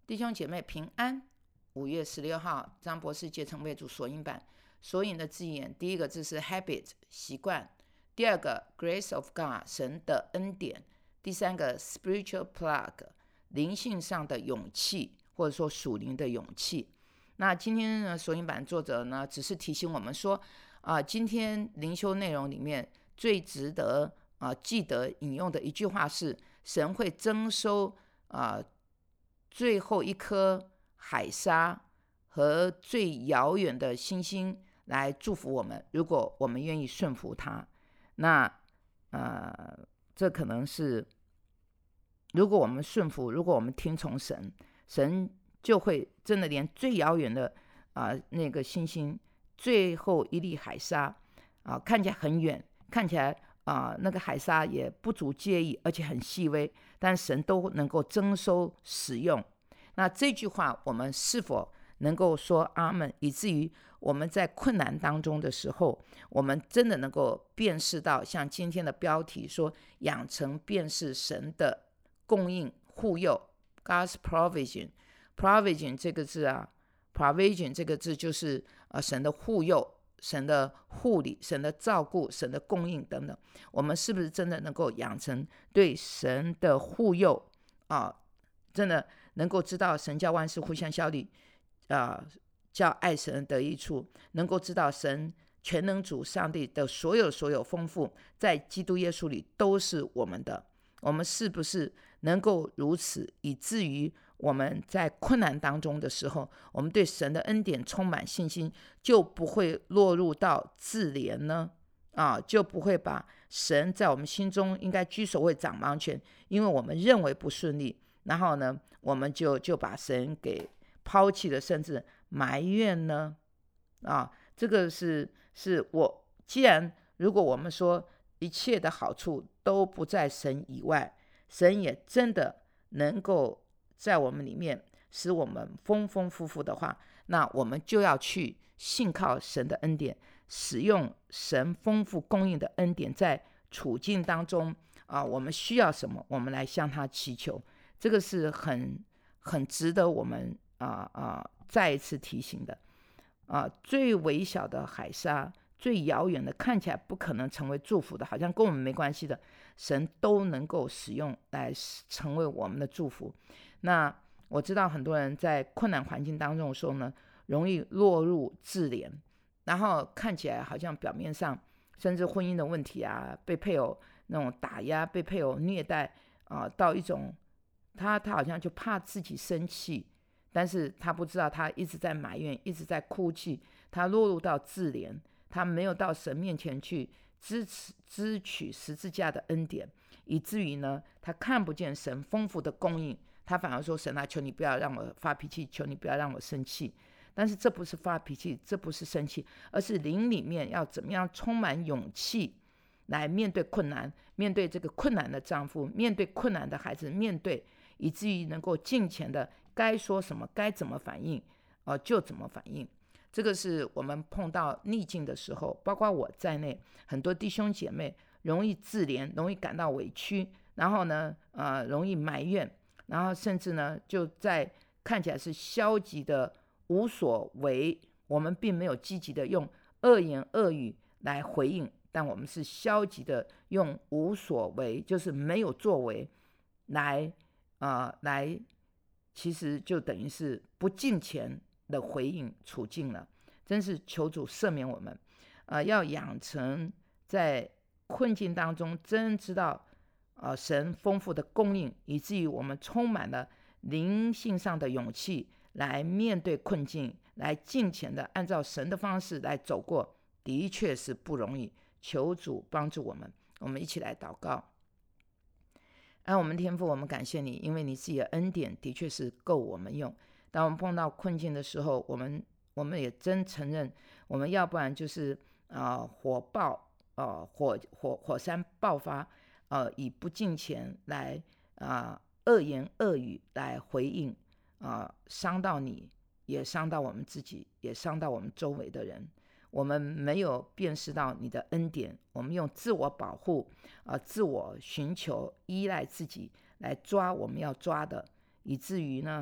弟兄姐妹平安。5月16号，张博士结成为主索引版。索引的字眼，第一个字是 habit 习惯，第二个 grace of God 神的恩典，第三个 spiritual plug 灵性上的勇气，或者说属灵的勇气。那今天呢，索引版作者呢只是提醒我们说，今天灵修内容里面最值得记得引用的一句话是：神会征收最后一颗海沙和最遥远的星星来祝福我们，如果我们愿意顺服他。那这可能是如果我们顺服，如果我们听从神，神就会真的连最遥远的那个星星，最后一粒海沙看起来很远，看起来那个海沙也不足介意，而且很细微，但神都能够征收使用。那这句话我们是否能够说阿们，以至于我们在困难当中的时候，我们真的能够辨识到像今天的标题说，养成辨识神的供应护佑 God's provision 这个字provision 这个字就是神的护佑，神的护理，神的照顾，神的供应等等。我们是不是真的能够养成对神的护佑真的能够知道神叫万事互相效力叫爱神得益处，能够知道神全能主上帝的所有丰富在基督耶稣里都是我们的。我们是不是能够如此，以至于我们在困难当中的时候，我们对神的恩典充满信心，就不会落入到自怜呢？就不会把神在我们心中应该居首位掌王权，因为我们认为不顺利，然后呢，我们就把神给抛弃了，甚至埋怨呢？这个是我既然如果我们说一切的好处都不在神以外，神也真的能够在我们里面使我们丰丰富富的话，那我们就要去信靠神的恩典，使用神丰富供应的恩典，在处境当中我们需要什么，我们来向他祈求。这个是很值得我们再一次提醒的。最微小的海沙，最遥远的，看起来不可能成为祝福的，好像跟我们没关系的，神都能够使用来成为我们的祝福。那我知道很多人在困难环境当中的时候呢，容易落入自怜，然后看起来好像表面上甚至婚姻的问题被配偶那种打压，被配偶虐待到一种他好像就怕自己生气，但是他不知道他一直在埋怨，一直在哭泣，他落入到自怜，他没有到神面前去支取十字架的恩典，以至于呢，他看不见神丰富的供应，他反而说神求你不要让我发脾气，求你不要让我生气。但是这不是发脾气，这不是生气，而是灵里面要怎么样充满勇气来面对困难，面对这个困难的丈夫，面对困难的孩子，面对以至于能够尽前的该说什么，该怎么反应就怎么反应。这个是我们碰到逆境的时候，包括我在内，很多弟兄姐妹容易自怜，容易感到委屈，然后呢容易埋怨，然后甚至呢就在看起来是消极的无所为，我们并没有积极的用恶言恶语来回应，但我们是消极的用无所为，就是没有作为来其实就等于是不敬虔的回应处境了。真是求主赦免我们要养成在困境当中真知道神丰富的供应，以至于我们充满了灵性上的勇气来面对困境，来敬虔的按照神的方式来走过，的确是不容易。求主帮助我们，我们一起来祷告。我们天父，我们感谢你，因为你自己的恩典的确是够我们用。当我们碰到困境的时候，我们也真承认，我们要不然就是火山爆发，以不敬虔来恶言恶语来回应，伤到你，也伤到我们自己，也伤到我们周围的人。我们没有辨识到你的恩典，我们用自我保护自我寻求依赖自己来抓我们要抓的，以至于呢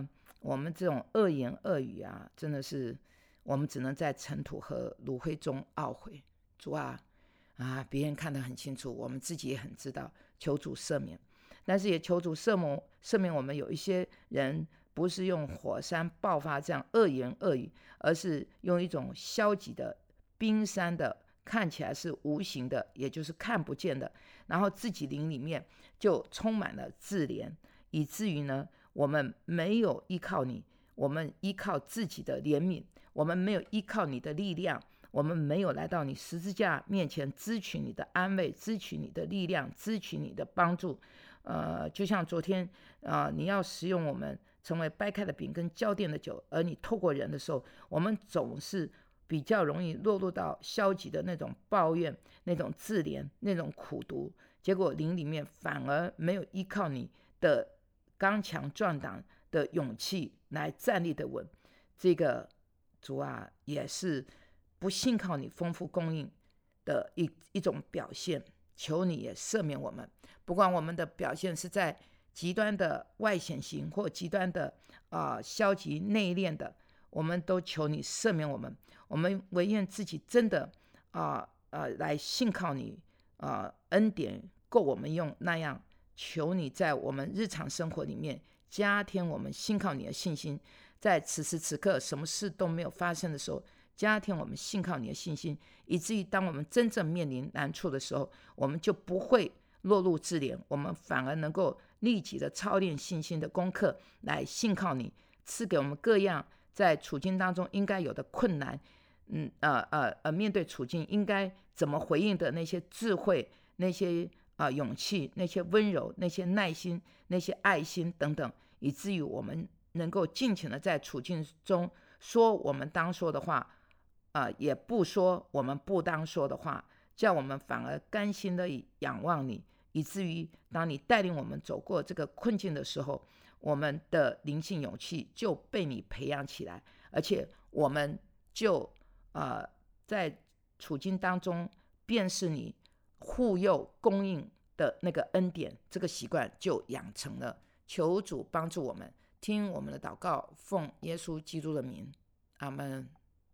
我们这种恶言恶语啊，真的是我们只能在尘土和炉灰中懊悔。主啊，别人看得很清楚，我们自己也很知道，求主赦免。但是也求主赦免我们有一些人不是用火山爆发这样恶言恶语，而是用一种消极的冰山的，看起来是无形的，也就是看不见的，然后自己灵里面就充满了自怜，以至于呢，我们没有依靠你，我们依靠自己的怜悯，我们没有依靠你的力量，我们没有来到你十字架面前支取你的安慰，支取你的力量，支取你的帮助。就像昨天你要使用我们成为掰开的饼跟浇奠的酒，而你透过人的时候，我们总是比较容易落入到消极的那种抱怨，那种自怜，那种苦毒，结果灵里面反而没有依靠你的刚强壮胆的勇气来站立的稳。这个主啊，也是不信靠你丰富供应的一种表现，求你也赦免我们，不管我们的表现是在极端的外显型或极端的消极内敛的，我们都求你赦免我们。我们唯愿自己真的来信靠你，恩典够我们用，那样求你在我们日常生活里面加添我们信靠你的信心，在此时此刻什么事都没有发生的时候，加添我们信靠你的信心，以至于当我们真正面临难处的时候，我们就不会落入自怜，我们反而能够立即的操练信心的功课，来信靠你，赐给我们各样在处境当中应该有的困难，面对处境应该怎么回应的那些智慧，那些勇气，那些温柔，那些耐心，那些爱心等等，以至于我们能够尽情的在处境中说我们当说的话，也不说我们不当说的话，叫我们反而甘心的仰望你，以至于当你带领我们走过这个困境的时候，我们的灵性勇气就被你培养起来，而且我们就在处境当中便是你护佑供应的那个恩典，这个习惯就养成了。求主帮助我们，听我们的祷告，奉耶稣基督的名，阿们。